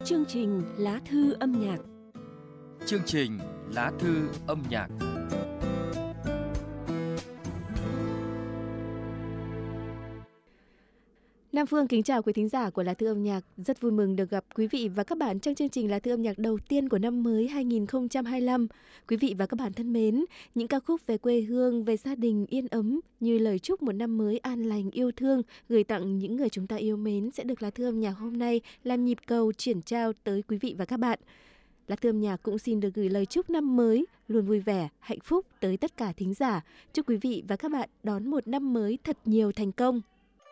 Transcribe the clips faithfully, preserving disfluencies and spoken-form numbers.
Chương trình Lá thư âm nhạc. Chương trình Lá thư âm nhạc. Nam Phương kính chào quý thính giả của Lá thư âm nhạc. Rất vui mừng được gặp quý vị và các bạn trong chương trình Lá thư âm nhạc đầu tiên của năm mới hai không hai lăm. Quý vị và các bạn thân mến, những ca khúc về quê hương, về gia đình yên ấm như lời chúc một năm mới an lành yêu thương gửi tặng những người chúng ta yêu mến sẽ được Lá thư âm nhạc hôm nay làm nhịp cầu chuyển trao tới quý vị và các bạn. Lá thư âm nhạc cũng xin được gửi lời chúc năm mới luôn vui vẻ, hạnh phúc tới tất cả thính giả. Chúc quý vị và các bạn đón một năm mới thật nhiều thành công.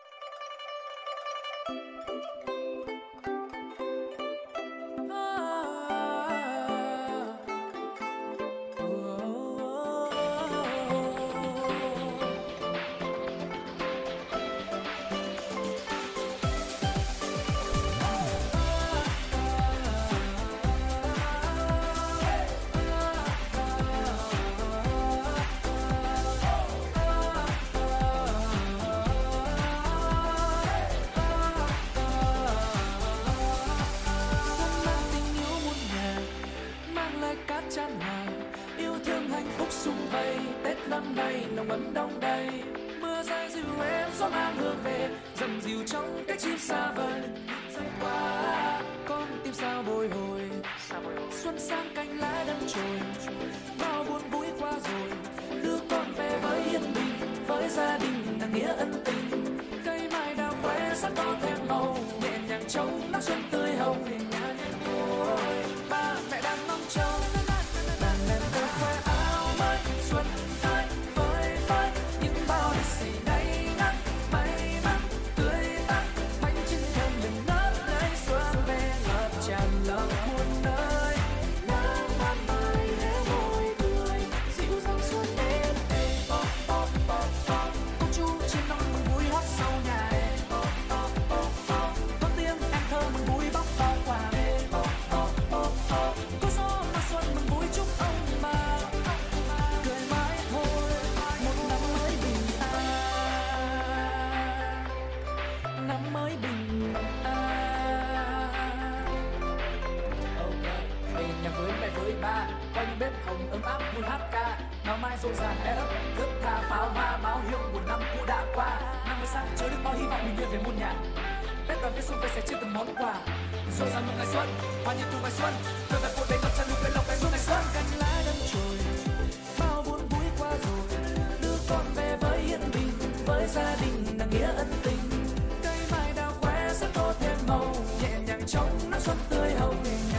rộn ràng e ấp thức tha pháo hoa báo hiệu một năm cũ đã qua. Năm mới sang chứa đựng bao hy vọng bình yên về muôn nhà. Tết đoàn viên xuân về sẽ chia từng món quà. Rộn ràng một ngày xuân, hoa như thu ngày xuân. Về về cuộc đời ngập tràn nụ cười lộc ngày xuân ngày xuân. Cánh lá đâm chồi, bao buồn vui qua rồi. Đưa con về với yên bình, với gia đình nặng nghĩa ân tình. Cây mai đào khoe sẽ tô thêm màu, nhẹ nhàng trong nắng xuân tươi hồng.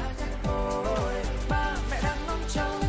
Ôi, ba mẹ đang ngóng trông.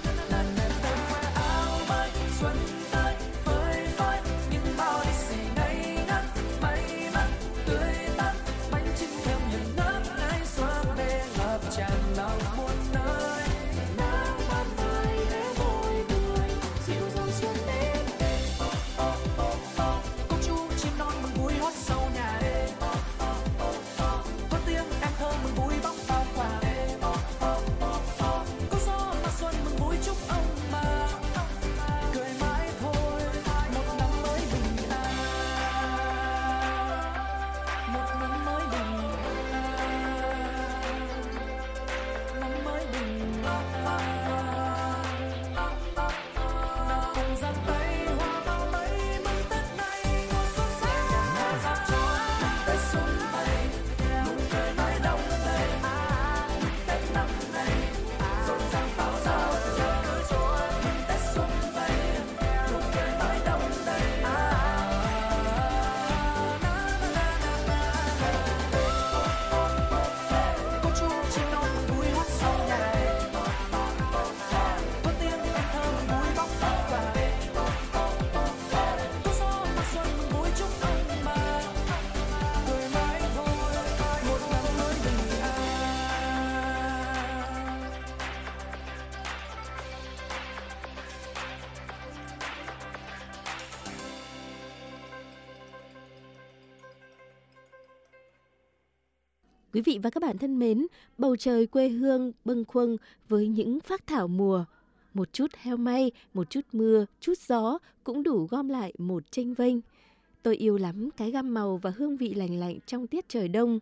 Quý vị và các bạn thân mến, bầu trời quê hương bâng khuâng với những phác thảo mùa. Một chút heo may, một chút mưa, chút gió cũng đủ gom lại một chênh vênh. Tôi yêu lắm cái gam màu và hương vị lành lạnh trong tiết trời đông.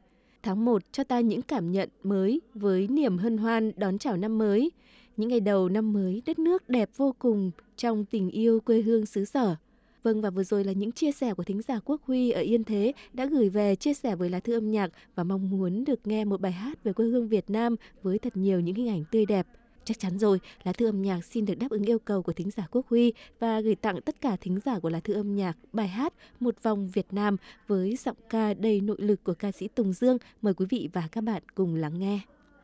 tháng một cho ta những cảm nhận mới với niềm hân hoan đón chào năm mới. Những ngày đầu năm mới, đất nước đẹp vô cùng trong tình yêu quê hương xứ sở. Vâng, và vừa rồi là những chia sẻ của thính giả Quốc Huy ở Yên Thế đã gửi về chia sẻ với lá thư âm nhạc và mong muốn được nghe một bài hát về quê hương Việt Nam với thật nhiều những hình ảnh tươi đẹp. Chắc chắn rồi, lá thư âm nhạc xin được đáp ứng yêu cầu của thính giả Quốc Huy và gửi tặng tất cả thính giả của lá thư âm nhạc bài hát Một Vòng Việt Nam với giọng ca đầy nội lực của ca sĩ Tùng Dương. Mời quý vị và các bạn cùng lắng nghe.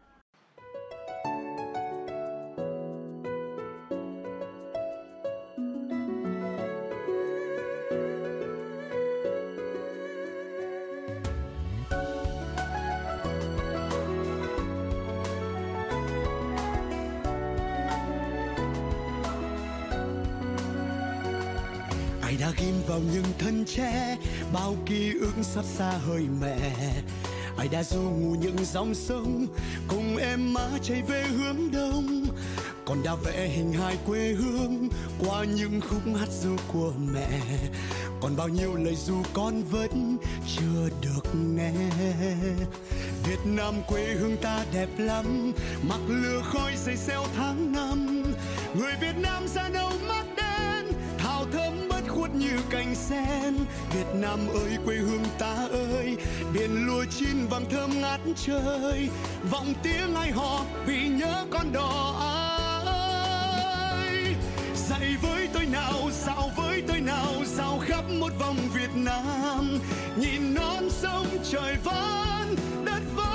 Ai đã ghim vào những thân tre bao ký ức xót xa hơi mẹ. Ai đã du ngủ những dòng sông cùng em má chạy về hướng đông. Còn đã vẽ hình hài quê hương qua những khúc hát ru của mẹ. Còn bao nhiêu lời ru con vẫn chưa được nghe. Việt Nam quê hương ta đẹp lắm, mặc lửa khói dày xeo tháng năm. Người Việt Nam da nâu mắt đen, thảo thơm bất khuất như cành sen. Việt Nam ơi quê hương ta ơi, biển lúa chín vàng thơm ngát trời. Vọng tiếng ai hò vì nhớ con đò ơi. Dạy với tôi nào, dạo với tôi nào, dạo khắp một vòng Việt Nam. Nhìn non sông trời vẫn đất vỡ.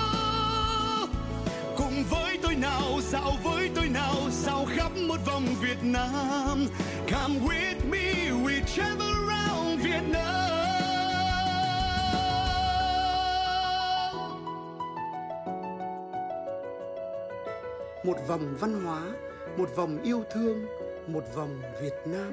Cùng với tôi nào, dạo với tôi nào, dạo khắp một vòng Việt Nam. Come with me, we travel around Việt Nam. Một vòng văn hóa, một vòng yêu thương, một vòng Việt Nam.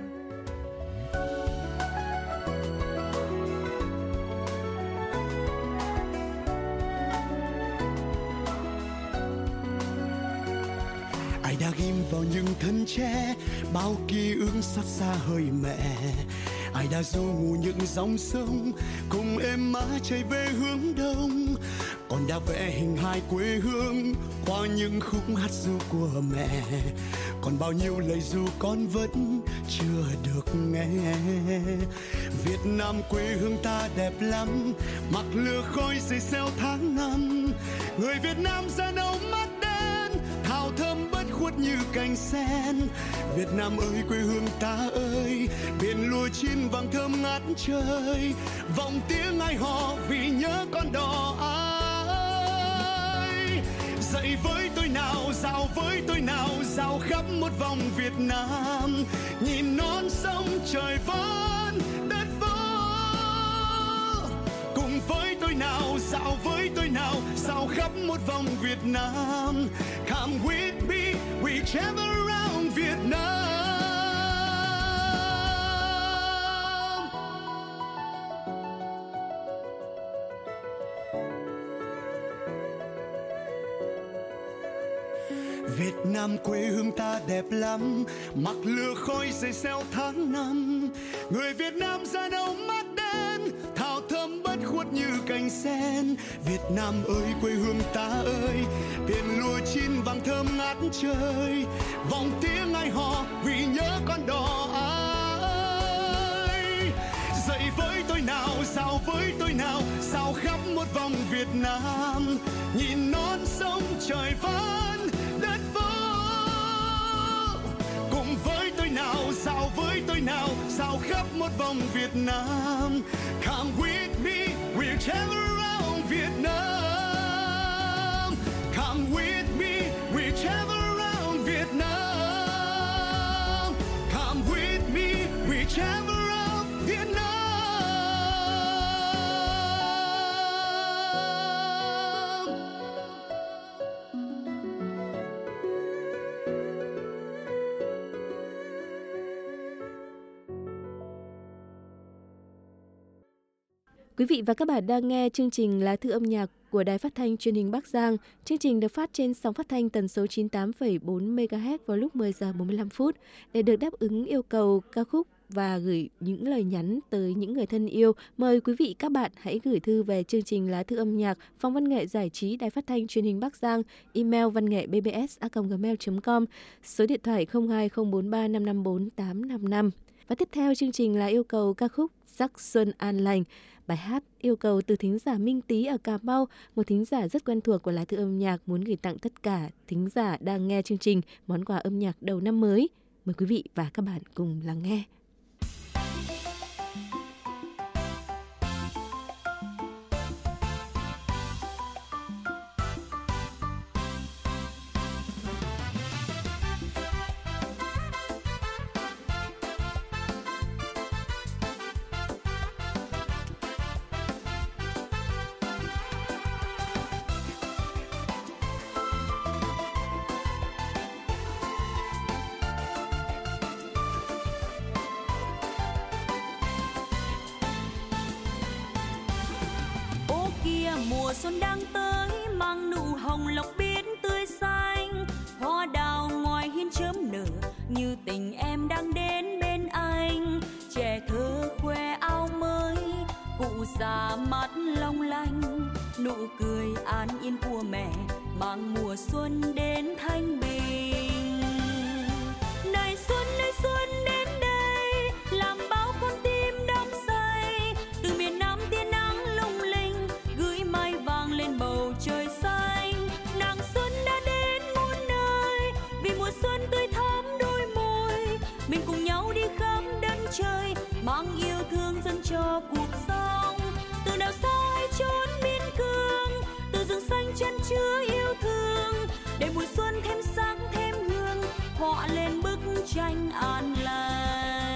Ai đã ghim vào những thân tre bao ký ức xót xa hơi mẹ. Ai đã du ngủ những dòng sông cùng em má chạy về hướng đông. Còn đã vẽ hình hài quê hương qua những khúc hát ru của mẹ. Còn bao nhiêu lời ru con vẫn chưa được nghe. Việt Nam quê hương ta đẹp lắm, mặc lửa khói dày xeo tháng năm. Người Việt Nam da nâu mắt đen, thảo thơm bất khuất như cành sen. Việt Nam ơi quê hương ta ơi, biển lúa chín vàng thơm ngát trời. Vọng tiếng ai hò vì nhớ con đò ơi. Dạy với tôi nào, dạo với tôi nào, dạo khắp một vòng Việt Nam. Nhìn non sông trời vẫn đất vỡ. Cùng với tôi nào, dạo với tôi nào, dạo khắp một vòng Việt Nam. Come with me, we travel around Việt Nam. Việt Nam quê hương ta đẹp lắm, mặc lửa khói dày xeo tháng năm. Người Việt Nam da nâu mắt đen, thảo thơm bất khuất như cành sen. Việt Nam ơi quê hương ta ơi, biển lúa chín vàng thơm ngát trời. Vọng tiếng ai hò vì nhớ con đò ơi. Dạy với tôi nào, dạo với tôi nào, dạo khắp một vòng Việt Nam. Nhìn non sông trời vẫn đất vỡ. Cùng với tôi nào, dạo với tôi nào, dạo khắp một vòng Việt Nam. Come with me, we'll travel around Việt Nam. Come with me, we'll travel around Việt Nam. Come with me, we'll travel around Việt Nam. Quý vị và các bạn đang nghe chương trình Lá thư âm nhạc của Đài Phát thanh Truyền hình Bắc Giang. Chương trình được phát trên sóng phát thanh tần số chín mươi tám phẩy bốn mê ga héc vào lúc mười giờ bốn mươi lăm phút để được đáp ứng yêu cầu ca khúc và gửi những lời nhắn tới những người thân yêu. Mời quý vị các bạn hãy gửi thư về chương trình Lá thư âm nhạc, Phòng Văn nghệ Giải trí Đài Phát thanh Truyền hình Bắc Giang, email văn nghệ b b s a còng gmail chấm com, số điện thoại không hai không bốn ba năm năm bốn tám năm năm. Và tiếp theo chương trình là yêu cầu ca khúc Sắc Xuân An Lành. Bài hát yêu cầu từ thính giả Minh Tý ở Cà Mau, một thính giả rất quen thuộc của Lá thư âm nhạc, muốn gửi tặng tất cả thính giả đang nghe chương trình món quà âm nhạc đầu năm mới. Mời quý vị và các bạn cùng lắng nghe. Mùa xuân đang tới mang nụ hồng lộc biếc tươi xanh, hoa đào ngoài hiên chớm nở như tình em đang đến bên anh. Trẻ thơ khoe áo mới, cụ già mắt long lanh, nụ cười an yên của mẹ mang mùa xuân đến thanh bình. Này xuân này xuân đến đây, làm bao con tim đắm say, từ miền Nam tia nắng lung linh gửi mai vàng lên bầu trời xanh. Nàng xuân đã đến muôn nơi, vì mùa xuân tươi thắm đôi môi, mình cùng nhau đi khắp đất trời, mang yêu thương dâng cho cuộc sống. Từ nào xa hay chốn biên cương, từ rừng xanh chân chứa yêu thương, để mùa xuân thêm sáng thêm hương, họa lên bức tranh an lành.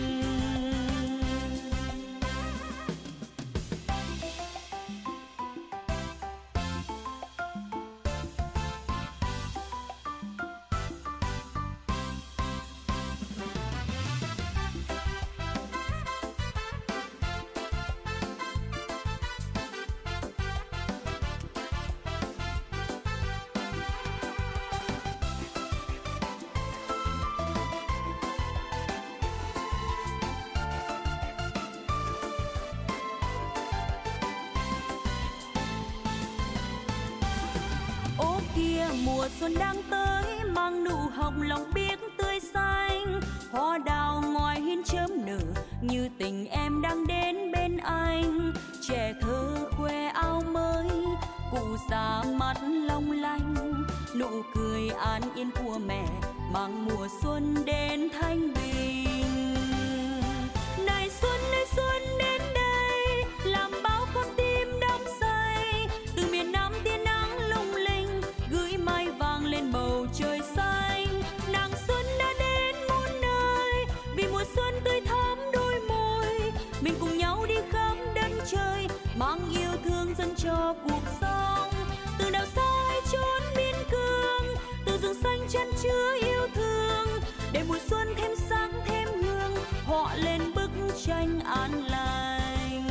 Mùa xuân đang tới mang nụ hồng lòng biếc tươi xanh, hoa đào ngoài hiên chớm nở như tình em đang đến bên anh. Trẻ thơ khoe áo mới, cụ già mắt long lanh, nụ cười an yên của mẹ mang mùa xuân đến thanh bình. Này xuân này xuân đến đây, làm bao con tim đắm say, từ miền Nam tia nắng lung linh gửi mai vàng lên bầu trời xanh. Nàng xuân đã đến muôn nơi, vì mùa xuân tươi thắm đôi môi, mình cùng nhau đi khắp đất trời, mang yêu thương dâng cho cuộc sống. Từ nào xa hay chốn biên cương, từ rừng xanh chân chứa yêu thương, để mùa xuân thêm sáng thêm hương, họa lên bức tranh an lành.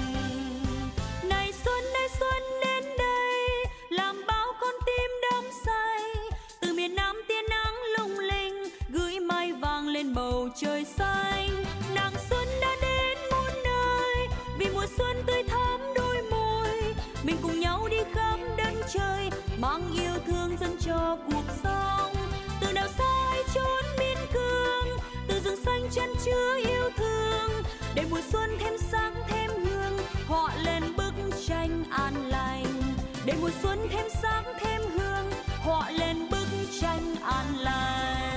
Này xuân này xuân đến đây, làm bao con tim đắm say, từ miền Nam tia nắng lung linh gửi mai vàng lên bầu trời xanh. Nàng xuân đã đến muôn nơi, vì mùa xuân tươi thắm đôi môi, mình cùng nhau đi khắp đất trời, mang yêu thương dâng cho cuộc sống. Từ nào xa hay chốn biên cương, từ rừng xanh chân chứa yêu thương, để mùa xuân thêm sáng thêm hương, họa lên bức tranh an lành. Để mùa xuân thêm sáng thêm hương, họa lên bức tranh an lành.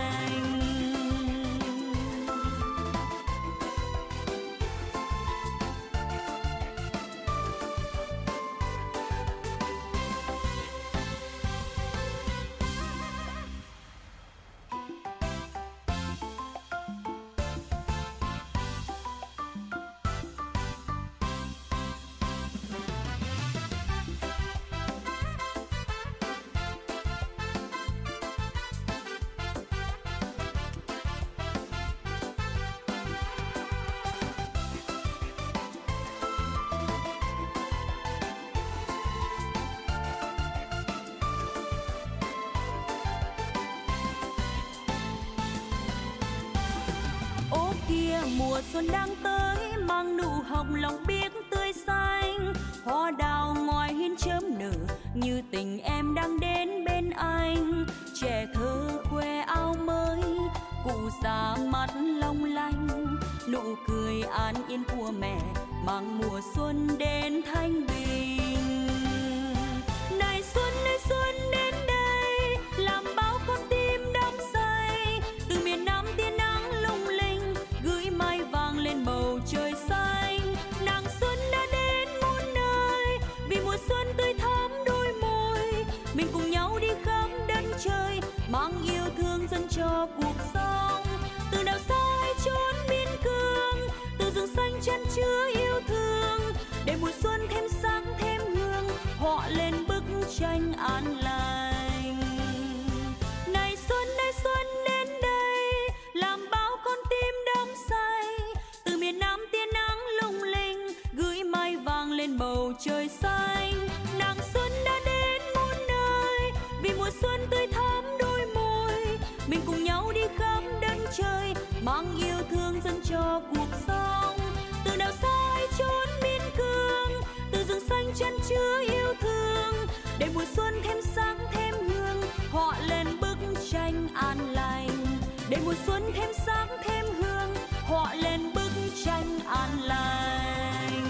mùa xuân đang tới, mang nụ hồng lòng biếc tươi xanh. Hoa đào ngoài hiên chớm nở, như tình em đang đến bên anh. Trẻ thơ khoe áo mới, cụ già mắt long lanh. Nụ cười an yên của mẹ mang mùa xuân đến thanh bình. Này xuân này xuân đến đây, làm bao con tim đắm say. Từ miền Nam tia nắng lung linh, gửi mai vàng lên bầu trời xanh. Nàng xuân đã đến muôn nơi, vì mùa xuân tươi thắm đôi môi. Mình cùng nhau đi khắp đất trời, mang yêu thương dâng cho cuộc sống. Từ nào xa hay chốn biên cương, từ rừng xanh chan chứa yêu thương, để mùa xuân thêm sáng thêm hương, họa lên bức tranh an lành. Này xuân này xuân đến đây, làm bao con tim đắm say. Từ miền Nam tia nắng lung linh, gửi mai vàng lên bầu trời xanh. Nàng xuân đã đến muôn nơi, vì mùa xuân tươi thắm đôi môi. Mình cùng nhau đi khắp đất trời, mang yêu thương dâng cho cuộc sống. Từ nào xa hay chốn biên cương, từ rừng xanh chan chứa yêu thương, để mùa xuân thêm sáng thêm hương, họa lên bức tranh an lành. Để mùa xuân thêm sáng thêm hương, họa lên bức tranh an lành.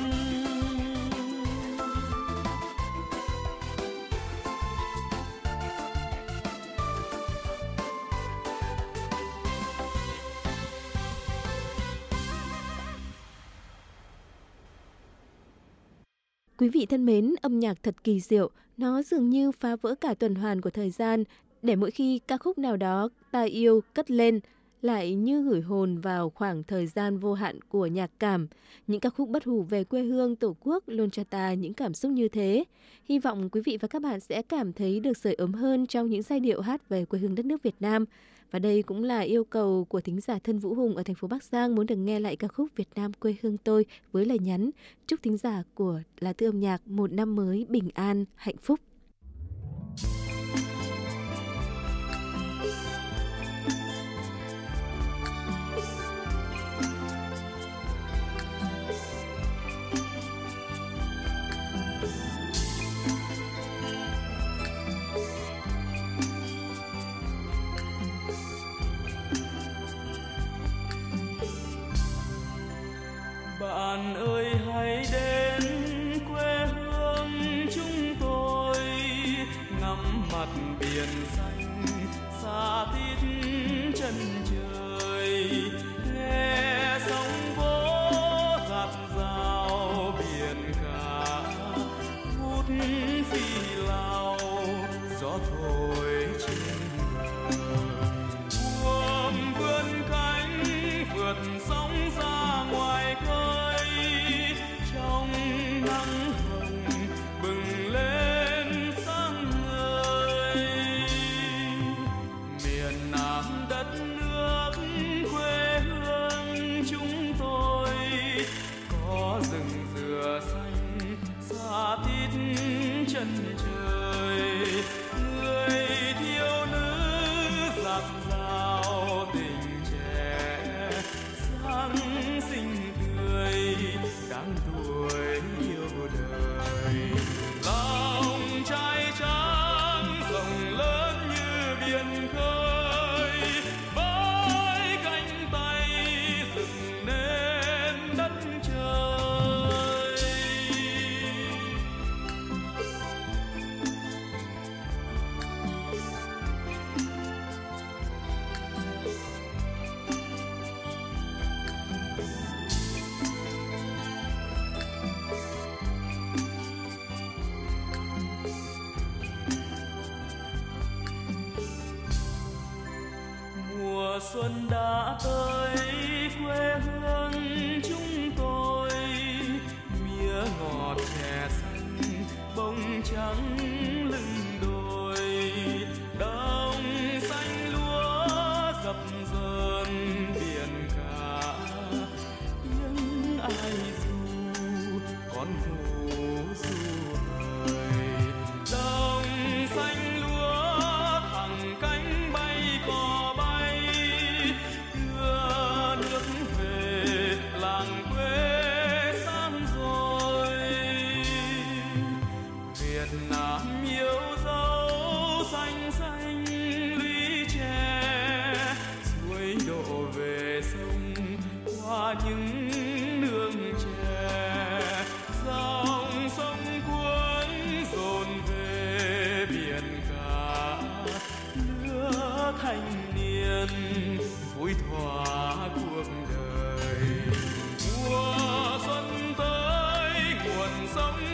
Quý vị thân mến, âm nhạc thật kỳ diệu, nó dường như phá vỡ cả tuần hoàn của thời gian, để mỗi khi ca khúc nào đó ta yêu cất lên, lại như gửi hồn vào khoảng thời gian vô hạn của nhạc cảm. Những ca khúc bất hủ về quê hương Tổ quốc luôn cho ta những cảm xúc như thế. Hy vọng quý vị và các bạn sẽ cảm thấy được sưởi ấm hơn trong những giai điệu hát về quê hương đất nước Việt Nam. Và đây cũng là yêu cầu của thính giả Thân Vũ Hùng ở thành phố Bắc Giang muốn được nghe lại ca khúc Việt Nam quê hương tôi với lời nhắn chúc thính giả của Lá Thư Âm Nhạc một năm mới bình an, hạnh phúc. Bạn ơi hãy đến quê hương chúng tôi, ngắm mặt biển xanh xa tít chân trời, nghe sóng vỗ dạt dào biển cả, phút phi lao gió thổi trên bờ, buồm vươn cánh vượt sóng ra ngoài khơi. Trong nắng hồng bừng lên sáng ngời, miền Nam đất nước quê hương chúng tôi, có rừng dừa xanh xa tít chân trời, người thiếu nữ dạt dào tình trẻ sáng xinh tươi đáng tuổi yêu đời. Lòng trai trắng rộng lớn như biển khơi, với cánh tay dựng nên đất trời. Mùa xuân đã tới quê hương chúng tôi, mía ngọt chè xanh bông trắng lưng đồi, đồng xanh lúa dập dờn biển cả, tiếng ai ru con phố du hời, đồng xanh lúa thẳng cánh bay cò bay, đưa nước về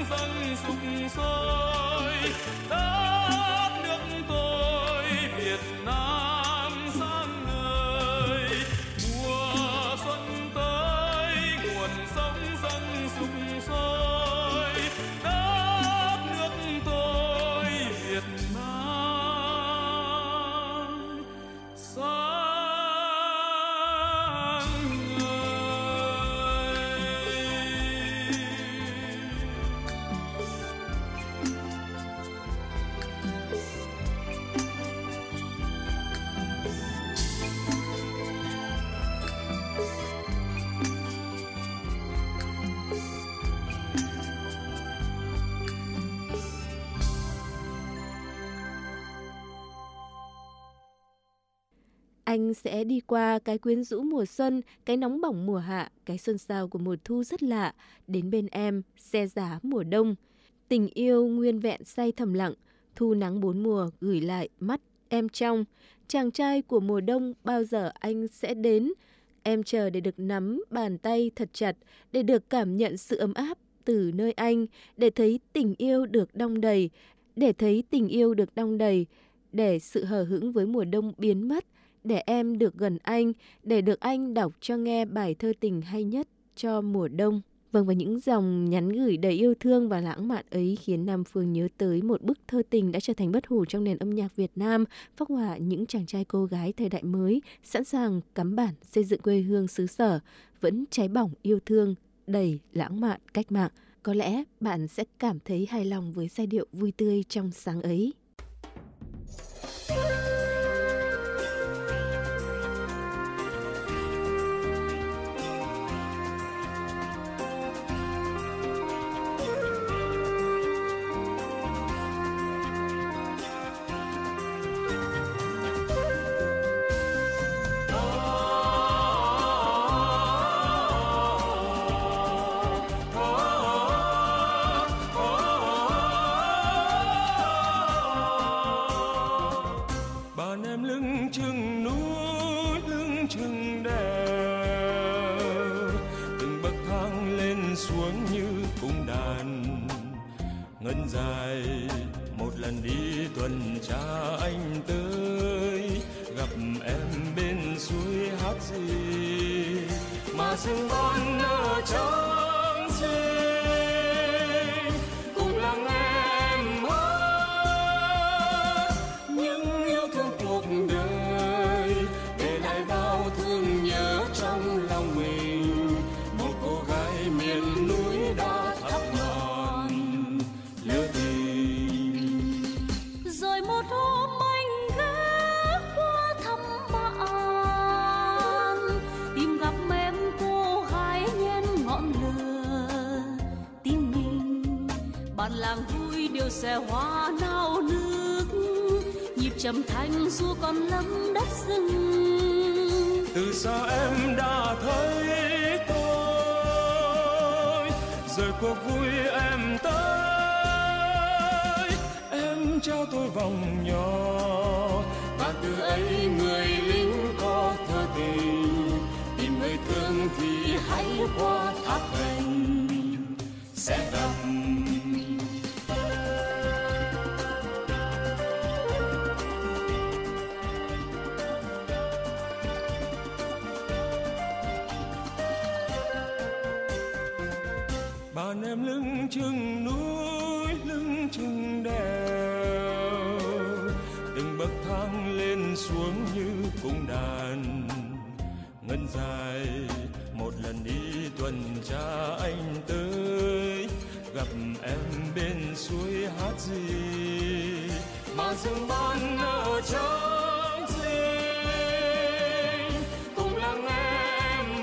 dâng sục sôi. Đất nước tôi Việt Nam sáng ngời, mùa xuân tới nguồn sống dâng sục sôi. Đất nước tôi Việt Nam sáng Anh sẽ đi qua cái quyến rũ mùa xuân, cái nóng bỏng mùa hạ, cái xuân sao của mùa thu rất lạ. Đến bên em, xe giá mùa đông. Tình yêu nguyên vẹn say thầm lặng, thu nắng bốn mùa gửi lại mắt em trong. Chàng trai của mùa đông bao giờ anh sẽ đến? Em chờ để được nắm bàn tay thật chặt, để được cảm nhận sự ấm áp từ nơi anh, để thấy tình yêu được đong đầy, để thấy tình yêu được đong đầy, để sự hờ hững với mùa đông biến mất, để em được gần anh, để được anh đọc cho nghe bài thơ tình hay nhất cho mùa đông. Vâng, và những dòng nhắn gửi đầy yêu thương và lãng mạn ấy khiến Nam Phương nhớ tới một bức thơ tình đã trở thành bất hủ trong nền âm nhạc Việt Nam, phác họa những chàng trai cô gái thời đại mới, sẵn sàng cắm bản xây dựng quê hương xứ sở, vẫn cháy bỏng yêu thương, đầy lãng mạn cách mạng. Có lẽ bạn sẽ cảm thấy hài lòng với giai điệu vui tươi trong sáng ấy. Xe hoa nao nước nhịp trầm thanh du còn lắm đất rừng. Từ xa em đã thấy tôi, rồi cuộc vui em tới. Em trao tôi vòng nhỏ và từ ấy người lính có thơ tình. Tìm người thương thì hãy qua thác thành sẽ gặp. Bàn em lưng chừng núi, lưng chừng đèo, từng bậc thang lên xuống như cung đàn. Ngân dài một lần đi tuần tra anh tới, gặp em bên suối hát gì mà rừng ban nở trắng xinh. Cùng lắng nghe em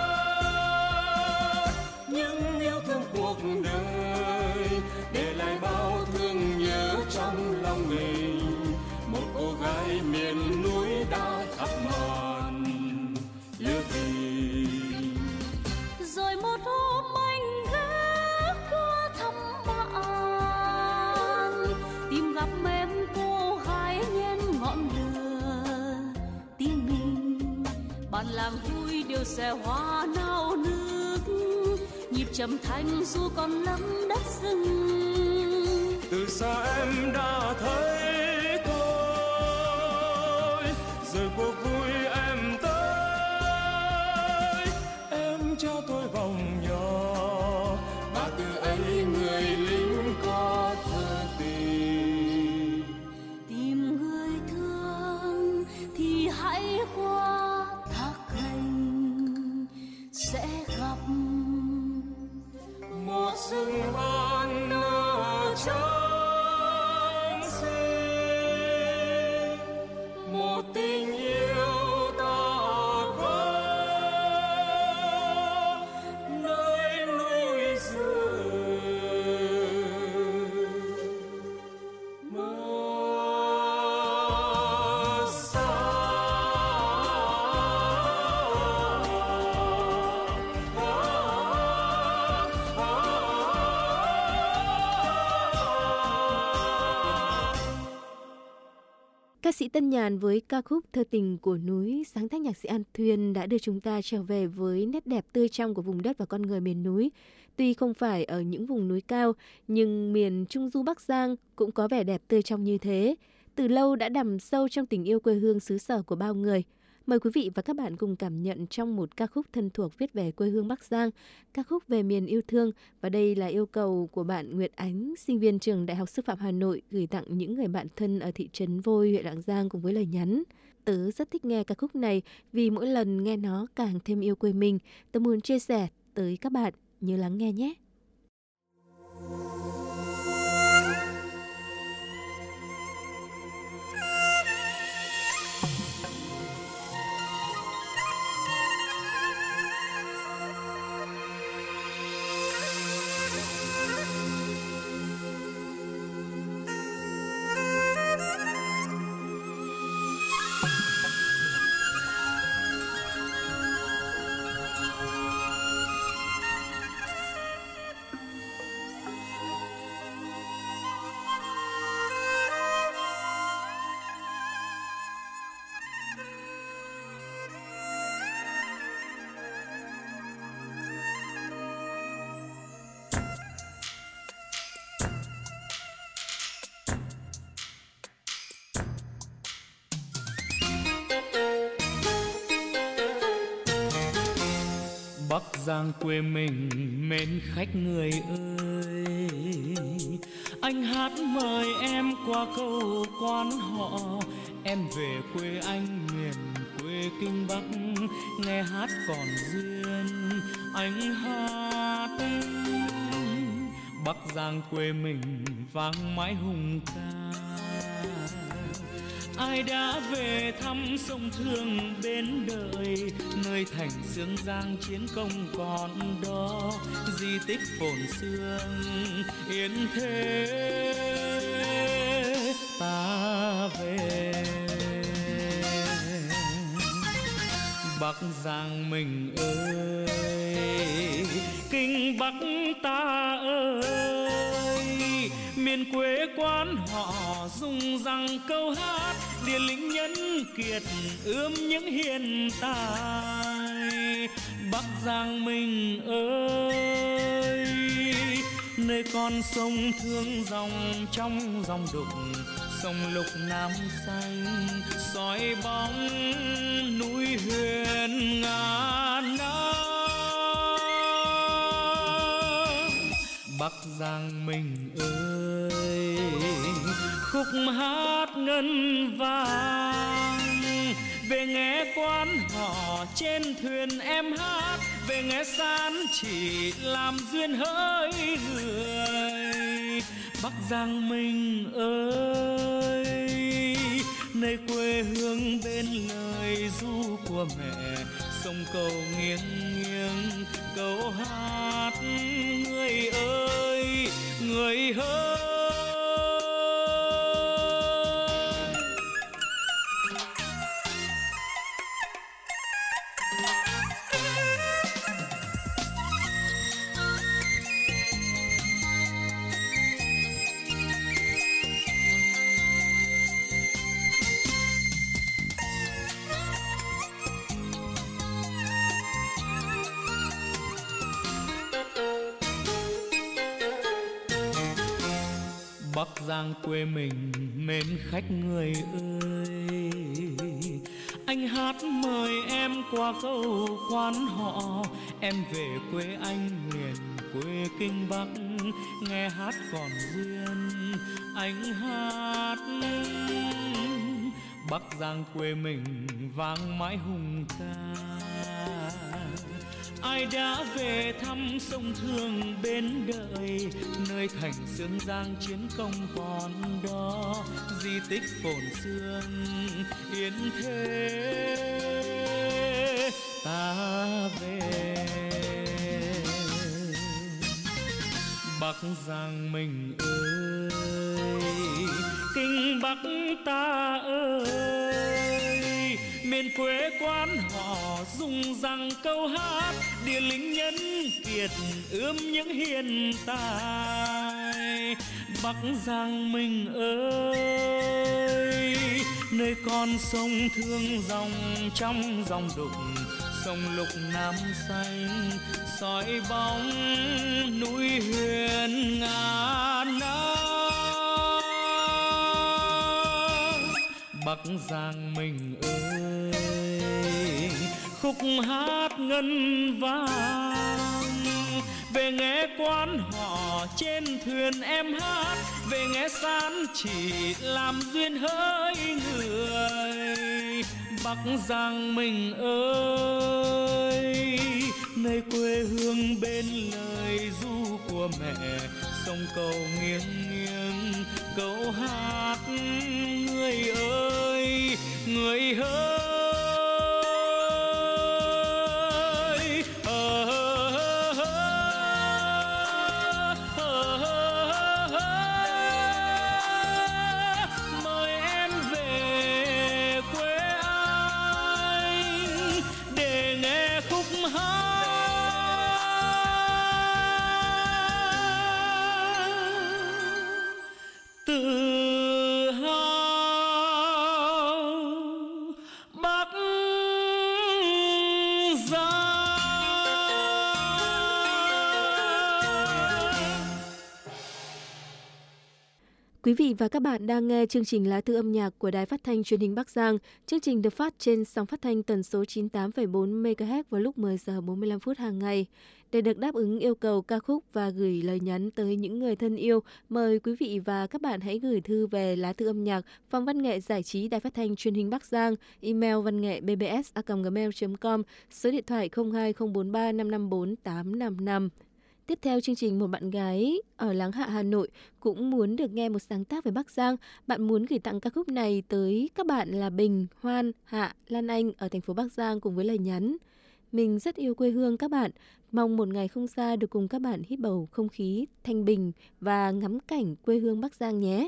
hát những yêu thương cuộc đời, để lại bao thương nhớ trong lòng mình. Một cô gái miền núi đã thắp màn lửa tình. Rồi một hôm anh ghé qua thăm bạn, tìm gặp em cô gái nhen ngọn lửa tim mình. Bạn làm vui điều xe hoa nao nước, nhịp trầm thanh dù còn lắm đất rừng. Từ xa em đã thấy tôi, rồi cuộc vui em tới, em cho tôi vòng nhỏ, và từ ấy người lính có thơ tình. Tìm người thương thì hãy qua thác Gành, sẽ gặp một rừng ban nở trắng xinh, một tình yêu ta có nơi núi rừng mơ xa. Ca sĩ Tân Nhàn với ca khúc Thơ tình của núi, sáng tác nhạc sĩ An Thuyên đã đưa chúng ta trở về với nét đẹp tươi trong của vùng đất và con người miền núi. Tuy không phải ở những vùng núi cao, nhưng miền Trung Du Bắc Giang cũng có vẻ đẹp tươi trong như thế. Từ lâu đã đằm sâu trong tình yêu quê hương xứ sở của bao người. Mời quý vị và các bạn cùng cảm nhận trong một ca khúc thân thuộc viết về quê hương Bắc Giang, ca khúc về miền yêu thương. Và đây là yêu cầu của bạn Nguyệt Ánh, sinh viên trường Đại học Sư phạm Hà Nội, gửi tặng những người bạn thân ở thị trấn Vôi, huyện Lạng Giang cùng với lời nhắn. Tớ rất thích nghe ca khúc này vì mỗi lần nghe nó càng thêm yêu quê mình. Tớ muốn chia sẻ tới các bạn, nhớ lắng nghe nhé. Bắc Giang quê mình mến khách người ơi, anh hát mời em qua câu quan họ, em về quê anh miền quê Kinh Bắc, nghe hát còn duyên anh hát. Bắc Giang quê mình vang mãi hùng ca, ai đã về thăm sông Thương bến đợi, nơi thành xương Giang chiến công còn đó, di tích phồn xương yên thế ta về. Bắc Giang mình ơi, Kinh Bắc ta ơi, miền quê quán họ dùng rằng câu hát, địa linh nhân kiệt ươm những hiền tài. Bắc Giang mình ơi, nơi con sông Thương dòng trong dòng đục, sông Lục Nam xanh soi bóng núi huyền ngàn năm. Bắc Giang mình ơi, khúc hát ngân vang, về nghe quan họ trên thuyền em hát, về nghe san chỉ làm duyên hỡi người. Bắc Giang mình ơi, nơi quê hương bên lời ru của mẹ, sông cầu nghiêng nghiêng câu hát người ơi người ơi. Bắc Giang quê mình mến khách người ơi, anh hát mời em qua câu quan họ, em về quê anh miền quê kinh Bắc, nghe hát còn duyên anh hát. Bắc Giang quê mình vang mãi hùng ca, ai đã về thăm sông Thương bên đợi, nơi thành xương Giang chiến công còn đó, di tích phồn xương yên thế ta về. Bắc Giang mình ơi, kinh Bắc ta ơi, miền quê quán họ dùng rằng câu hát, địa linh nhân kiệt ươm những hiện tại. Bắc Giang mình ơi, nơi con sông Thương dòng trong dòng đục, sông Lục Nam xanh soi bóng núi huyền ngàn năm. Bắc Giang mình ơi, khúc hát ngân vang, về nghe quan họ trên thuyền em hát, về nghe san chỉ làm duyên hỡi người. Bắc Giang mình ơi, nơi quê hương bên lời ru của mẹ, sông cầu nghiêng nghiêng câu hát người ơi, người ơi. Quý vị và các bạn đang nghe chương trình Lá thư âm nhạc của Đài Phát thanh Truyền hình Bắc Giang. Chương trình được phát trên sóng phát thanh tần số chín mươi tám phẩy bốn mê ga héc vào lúc mười giờ bốn mươi lăm phút hàng ngày. Để được đáp ứng yêu cầu ca khúc và gửi lời nhắn tới những người thân yêu, mời quý vị và các bạn hãy gửi thư về Lá thư âm nhạc, Phòng Văn nghệ Giải trí Đài Phát thanh Truyền hình Bắc Giang, email văn nghệ b b s a còng gmail chấm com, số điện thoại không hai không bốn ba năm năm bốn tám năm năm. Tiếp theo chương trình, một bạn gái ở Láng Hạ, Hà Nội cũng muốn được nghe một sáng tác về Bắc Giang. Bạn muốn gửi tặng ca khúc này tới các bạn là Bình, Hoan, Hạ, Lan Anh ở thành phố Bắc Giang cùng với lời nhắn: mình rất yêu quê hương các bạn, mong một ngày không xa được cùng các bạn hít bầu không khí thanh bình và ngắm cảnh quê hương Bắc Giang nhé.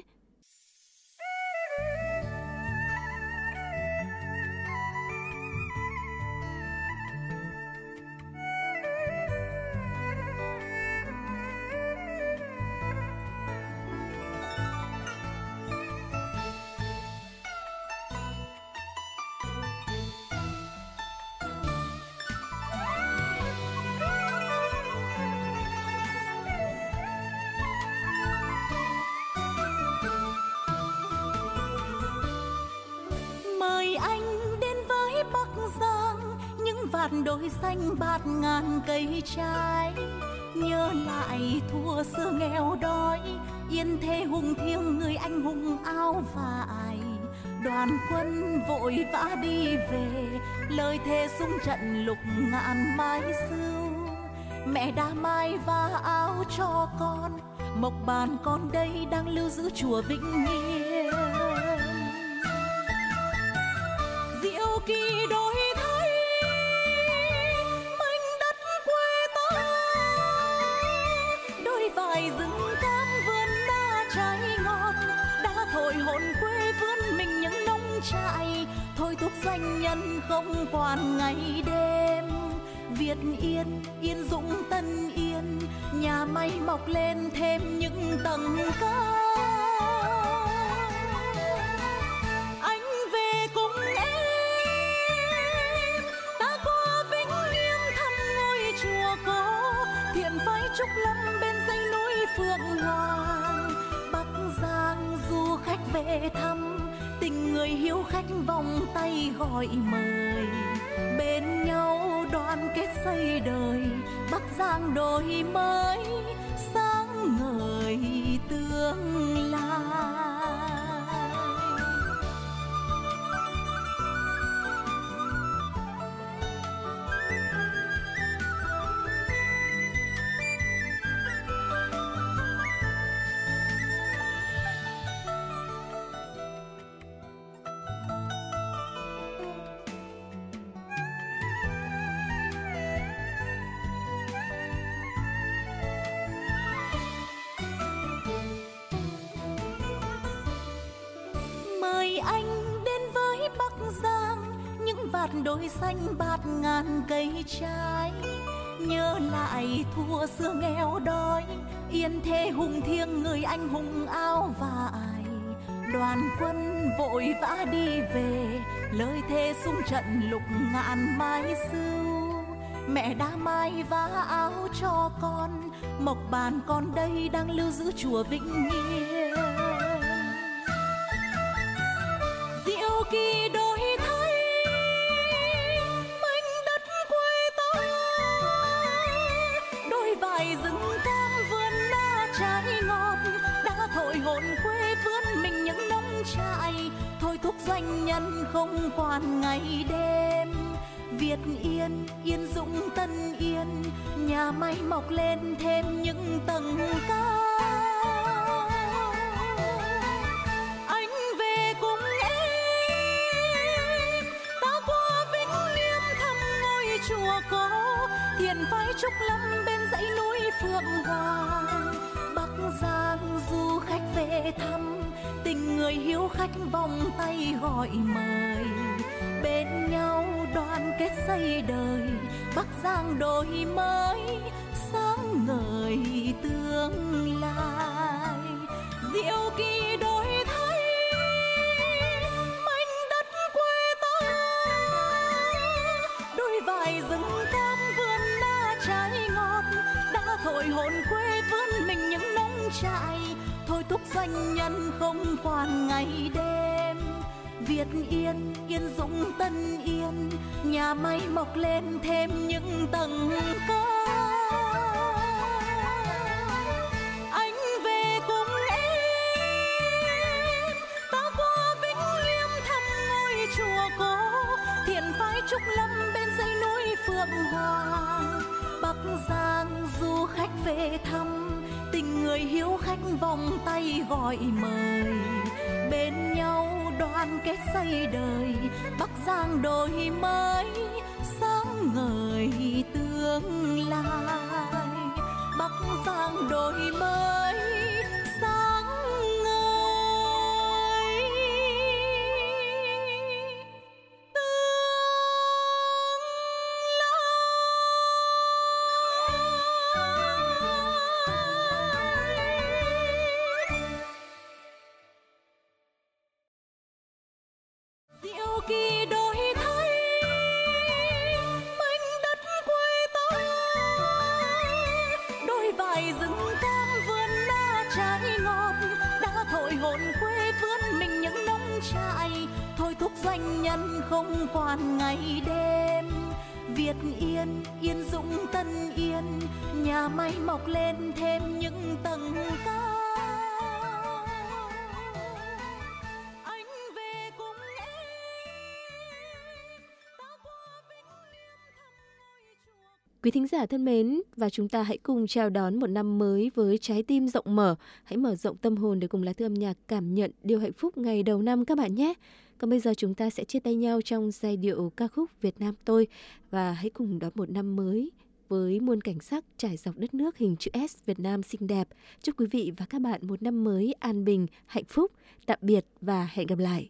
Vạt đồi xanh bạt ngàn cây trái, nhớ lại thua xưa nghèo đói, yên thế hùng thiêng người anh hùng áo vải. Đoàn quân vội vã đi về, lời thề sung trận lục ngạn mái sưu. Mẹ đã mai và áo cho con, mộc bàn con đây đang lưu giữ chùa Vĩnh Nghiêm. Diệu kỳ đôi thấy vài rừng cam vườn đa trái ngon, đã thổi hồn quê vươn mình những nông trại, thôi thúc doanh nhân không quản ngày đêm. Việt Yên, Yên Dũng, Tân Yên, nhà may mọc lên thêm những tầng cao. Anh về cùng em, ta qua Vĩnh Nghiêm thăm ngôi chùa cổ, thiện phái trúc lâm bên dãy núi Phượng Hoàng. Bắc khách về thăm, tình người hiếu khách vòng tay gọi mời. Bên nhau đoàn kết xây đời, Bắc Giang đổi mới, sáng ngời tương lai. Vạt đồi xanh bạt ngàn cây trái, nhớ lại thua xưa nghèo đói, yên thế hùng thiêng người anh hùng áo vải. Đoàn quân vội vã đi về, lời thề sung trận lục ngạn mái sưu. Mẹ đã mai vá áo cho con, mộc bàn con đây đang lưu giữ chùa Vĩnh Nghiêm. Diệu kỳ đôi rừng cam vườn na trái ngọt, đã thổi hồn quê vươn mình những nông trại, thôi thúc doanh nhân không quản ngày đêm. Việt Yên, Yên Dũng Tân Yên, nhà máy mọc lên thêm những tầng cao. Anh về cùng em, ta qua Vĩnh Liêm thăm ngôi chùa cổ, thiền phái trúc lâm bên dãy núi Phượng Hoàng. Bắc Giang du khách về thăm, tình người hiếu khách vòng tay gọi mời. Bên nhau đoàn kết xây đời, Bắc Giang đổi mới, sáng ngời tương lai. Diệu kỳ đổi thay, mảnh đất quê ta, đôi vải rừng cam vườn na trái ngọt, đã thổi hồn quê vươn mình những nông trại, thôi thúc doanh nhân không quản ngày đêm. Việt Yên, Yên Dũng Tân Yên, nhà máy mọc lên thêm những tầng cao. Anh về cùng em, ta qua Vĩnh Liêm thăm ngôi chùa cổ, thiền phái trúc lâm bên dãy núi Phượng Hoàng. Bắc Giang du khách về thăm, tình người hiếu khách vòng tay gọi mời. Bên nhau đoàn kết xây đời, Bắc Giang đổi mới, sáng ngời tương lai. Bắc Giang đổi mới, sáng ngời diệu kỳ đổi thay, mảnh đất quê ta, đôi vải rừng cam vườn na trái ngọt, đã thổi hồn quê vươn mình những nông trại, thôi thúc doanh nhân không quản ngày đêm. Việt Yên, Yên Dũng Tân Yên, nhà máy mọc lên thêm những tầng cao. Quý thính giả thân mến, và chúng ta hãy cùng chào đón một năm mới với trái tim rộng mở. Hãy mở rộng tâm hồn để cùng Lá Thư âm nhạc cảm nhận điều hạnh phúc ngày đầu năm các bạn nhé. Còn bây giờ chúng ta sẽ chia tay nhau trong giai điệu ca khúc Việt Nam tôi. Và hãy cùng đón một năm mới với muôn cảnh sắc trải dọc đất nước hình chữ S Việt Nam xinh đẹp. Chúc quý vị và các bạn một năm mới an bình, hạnh phúc. Tạm biệt và hẹn gặp lại.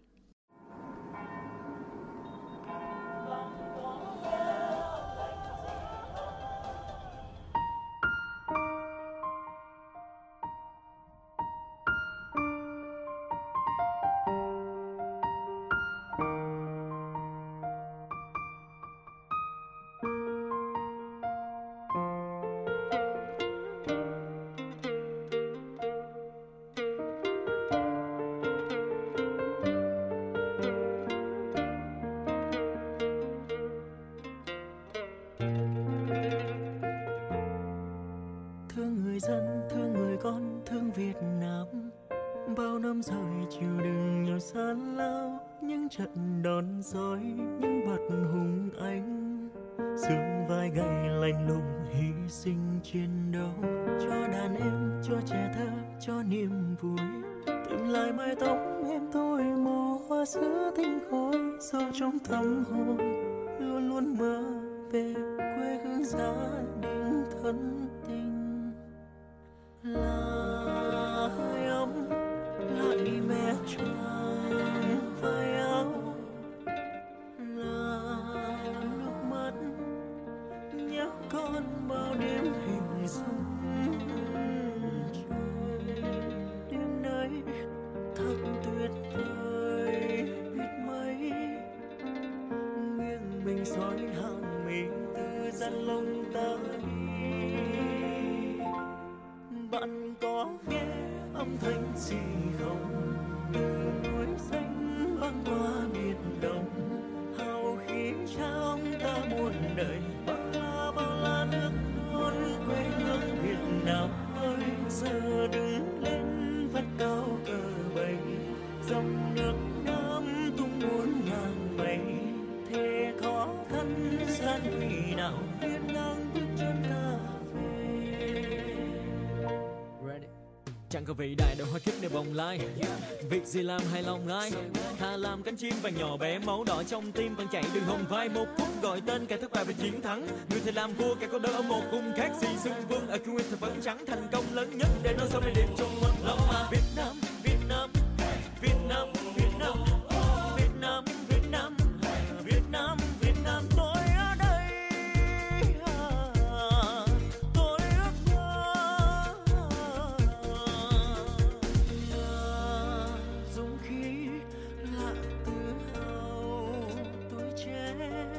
Việt Nam. Bao năm rồi chịu đựng nhiều gian lao, những trận đòn roi, những bật hùng anh, xương vai gầy lạnh lùng hy sinh chiến đấu, cho đàn em, cho trẻ thơ, cho niềm vui. Tìm lại mái tóc em tôi màu hoa giữa tinh khói, sâu trong tâm hồn luôn luôn mơ về quê hương gia đình thân tình. Là hơi ấm lại mẹ tròn vai áo, là nước mắt nhớ con bao đêm hình dung trời. Đêm nay thật tuyệt vời, biết mấy nghiêng mình soi hàng mi từ gian lông ta đi. Bạn có nghe âm thanh gì không? Từ núi xanh băng qua biển đông, hào khí cha ông ta muôn đời. Bao la bao la nước non quê hương Việt Nam ơi, giờ đứng lên vắt cao cờ bay, dòng nước Nam tung muôn ngàn mây. Thế khó khăn gian nguy nào hiên ngang bước chân ta về. Ready. Chẳng có vị đại đội hoa kiếp để bồng lai, việc gì làm hay lòng ai, thà làm cánh chim vàng nhỏ bé, máu đỏ trong tim vẫn chạy đường hồng vai. Một phút gọi tên kẻ thất bại và chiến thắng, người thầy làm vua kẻ có đỡ ở một cung khác gì xưng vương. Ở cương thời vẫn trắng thành công lớn nhất để nói sau này điểm trong một lòng mà Việt Nam, Việt Nam, Việt Nam, Việt Nam, Việt Nam, Việt Nam, Việt Nam, Việt Nam. Tôi ở đây, tôi ước mơ là dũng khí, là tự hào tuổi trẻ,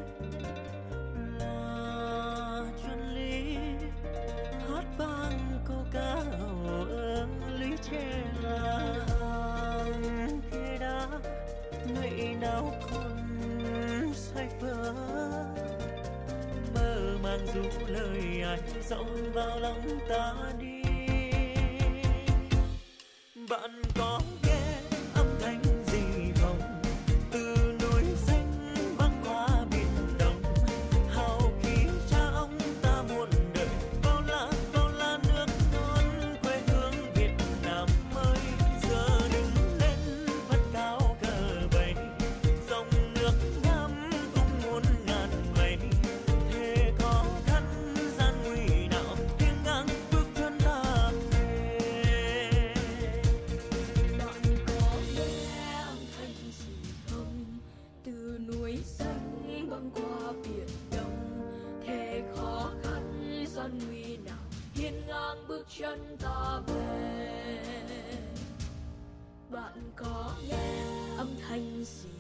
là chân lý hát vang câu ca hào ước lý trẻ. Là hàng ghế đá ngày nào còn say vỡ, mơ màng ru lời ai dòng vào lòng ta đi. Bạn có nghe âm thanh gì không? Từ núi xanh băng qua biển đông, hào khí cha ông ta muôn đời. Bao la bao la nước non quê hương Việt Nam ơi, giờ đứng lên vắt cao cờ bay, dòng nước Nam tung muôn ngàn mây. Thế khó khăn gian nguy nào hiên ngang bước chân ta về. Bạn có nghe âm thanh gì không? Từ núi xanh băng qua biển đông, thế khó khăn gian nguy nào hiên ngang bước chân ta về. Bạn có nghe âm thanh gì